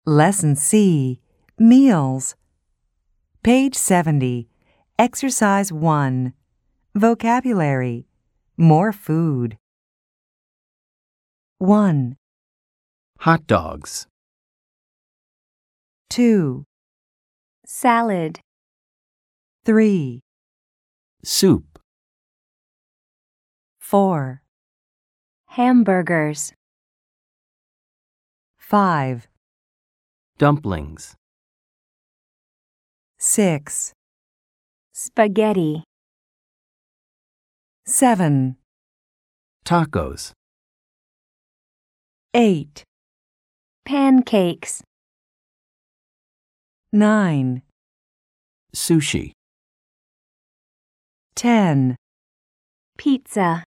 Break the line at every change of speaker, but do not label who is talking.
Lesson C. Meals. Page 70. Exercise 1. Vocabulary. More food. 1,
Hot dogs.
2,
Salad.
3,
Soup.
4,
Hamburgers.
5,
Dumplings.
6,
Spaghetti.
7,
Tacos.
8,
Pancakes.
9,
Sushi.
10.
Pizza.